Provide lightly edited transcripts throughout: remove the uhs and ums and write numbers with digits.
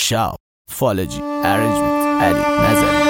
شاب فالجی ارنجمنت علی نظری.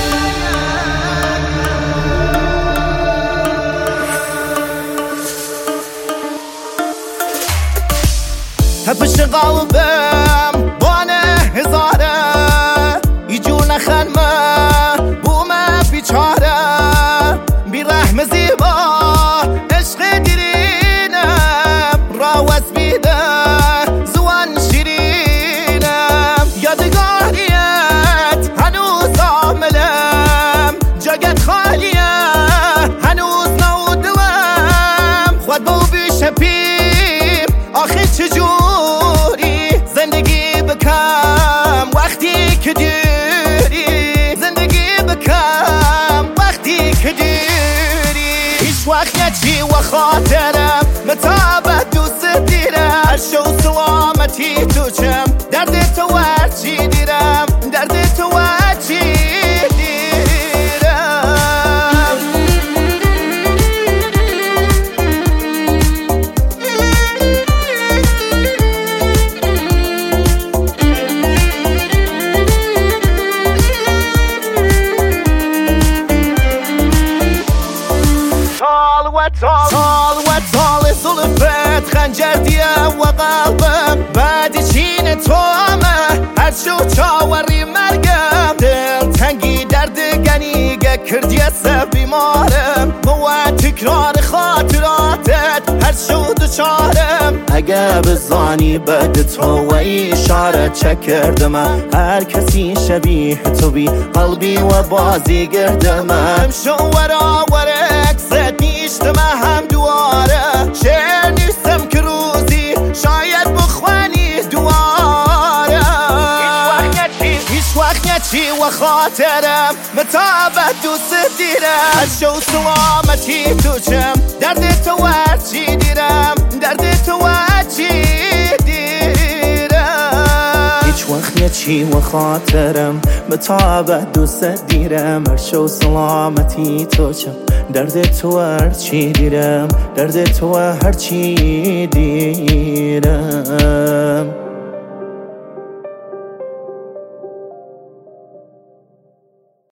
هفش قلبم بانه هزاره ایجون خنمه بومه بیچاره بی رحم زیبا عشق دیرینم راوز بیده زوان شیرینم یادگاریت هنوز آملم جاگت خالیه هنوز نودلم خود بو بیشه پیم آخه چجوری زندگی بکم وقتی که دیری زندگی بکم وقتی که دیری هیچ وقت نچی و خاطرم متابت دوست دیرم عشق و سلامتی تو چم درد تو هرچی دیرم درد تو هرچی طال زلفت خنجر دیه و قلبم بعد چین تو همه هر شو چاوری مرگم دل تنگی درد گنیگه کردی سب بیمارم با تکرار خاطراتت هر شو دچارم اگه بزانی بعد تو و اشاره چکردم هر کسی شبیه تو بی قلبی و بازی گردم شو ورا ورکست نیشتم هم دواره شعر نیستم که روزی شاید بخوانی دواره هیچ وقت نچی و خاطرم متابت دوست دیرم عشق و سلامتی تو چم درد تو هرچی دیرم درد تو هرچی دیرم هیچ وقت نچی و خاطرم متابت دوست دیرم عشق و سلامتی تو چم درد تو هرچی دیرم درد تو هرچی دیرم